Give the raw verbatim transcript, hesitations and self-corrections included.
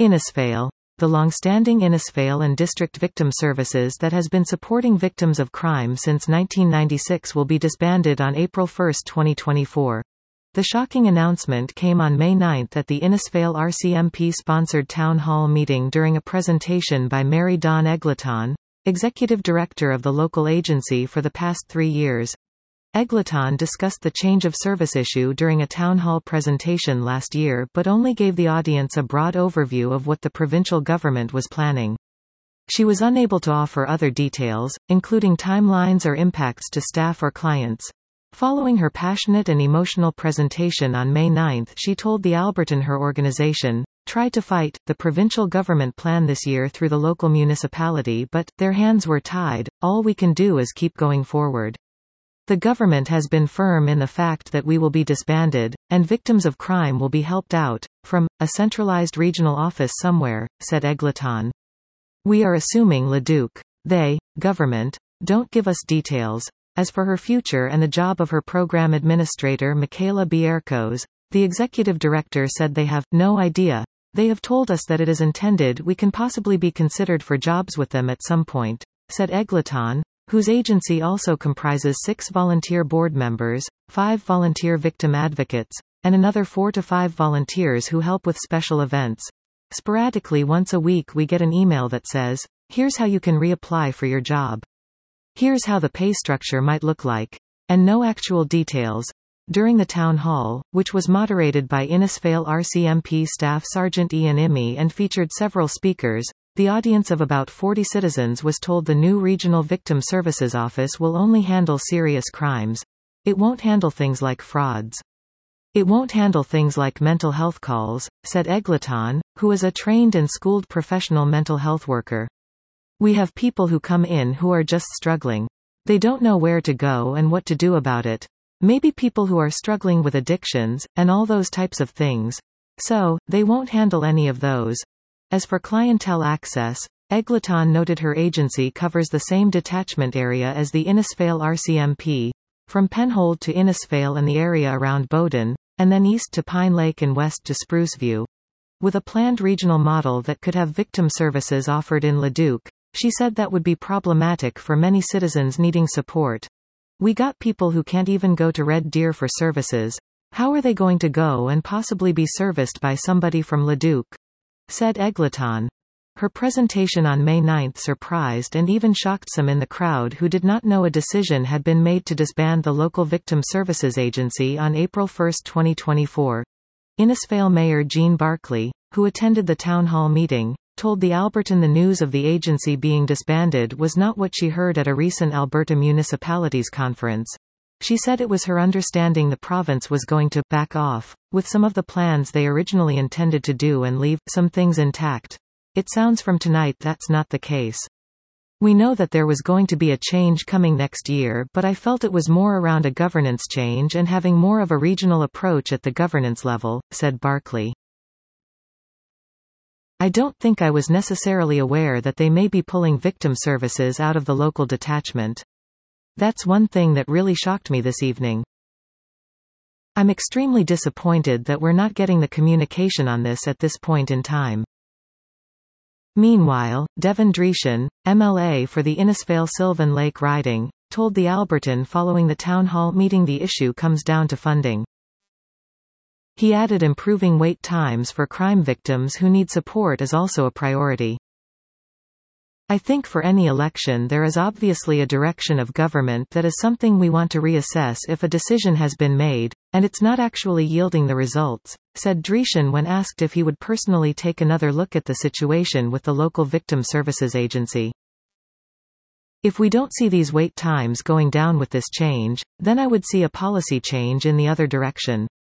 Innisfail. The long-standing Innisfail and District Victim Services that has been supporting victims of crime since nineteen ninety-six will be disbanded on April first, twenty twenty-four. The shocking announcement came on May ninth at the Innisfail R C M P-sponsored town hall meeting during a presentation by Mary Dawn Eglinton, executive director of the local agency for the past three years. Eglinton discussed the change of service issue during a town hall presentation last year but only gave the audience a broad overview of what the provincial government was planning. She was unable to offer other details, including timelines or impacts to staff or clients. Following her passionate and emotional presentation on May ninth, she told the Alberton her organization tried to fight the provincial government plan this year through the local municipality, but their hands were tied. All we can do is keep going forward. The government has been firm in the fact that we will be disbanded, and victims of crime will be helped out, from a centralized regional office somewhere, said Eglinton. We are assuming Leduc. They, government, don't give us details. As for her future and the job of her program administrator Michaela Bierkos, the executive director said they have no idea. They have told us that it is intended we can possibly be considered for jobs with them at some point, said Eglinton, whose agency also comprises six volunteer board members, five volunteer victim advocates, and another four to five volunteers who help with special events. Sporadically once a week we get an email that says, "Here's how you can reapply for your job. Here's how the pay structure might look like." And no actual details. During the town hall, which was moderated by Innisfail R C M P staff Sergeant Ian Immy and featured several speakers, the audience of about forty citizens was told the new Regional Victim Services Office will only handle serious crimes. It won't handle things like frauds. It won't handle things like mental health calls, said Eglinton, who is a trained and schooled professional mental health worker. We have people who come in who are just struggling. They don't know where to go and what to do about it. Maybe people who are struggling with addictions, and all those types of things. So, they won't handle any of those. As for clientele access, Eglinton noted her agency covers the same detachment area as the Innisfail R C M P, from Penhold to Innisfail and the area around Bowden, and then east to Pine Lake and west to Spruceview. With a planned regional model that could have victim services offered in Leduc, she said that would be problematic for many citizens needing support. We got people who can't even go to Red Deer for services. How are they going to go and possibly be serviced by somebody from Leduc? Said Eglinton. Her presentation on May ninth surprised and even shocked some in the crowd who did not know a decision had been made to disband the local Victim Services Agency on April first, twenty twenty-four. Innisfail Mayor Jean Barclay, who attended the town hall meeting, told the Alberton the news of the agency being disbanded was not what she heard at a recent Alberta Municipalities Conference. She said it was her understanding the province was going to back off, with some of the plans they originally intended to do and leave some things intact. It sounds from tonight that's not the case. We know that there was going to be a change coming next year, but I felt it was more around a governance change and having more of a regional approach at the governance level, said Barclay. I don't think I was necessarily aware that they may be pulling victim services out of the local detachment. That's one thing that really shocked me this evening. I'm extremely disappointed that we're not getting the communication on this at this point in time. Meanwhile, Devin Dreeshen, M L A for the Innisfail-Sylvan Lake riding, told the Alberton following the town hall meeting the issue comes down to funding. He added improving wait times for crime victims who need support is also a priority. I think for any election there is obviously a direction of government that is something we want to reassess if a decision has been made, and it's not actually yielding the results, said Dreeshen when asked if he would personally take another look at the situation with the local Victim Services Agency. If we don't see these wait times going down with this change, then I would see a policy change in the other direction.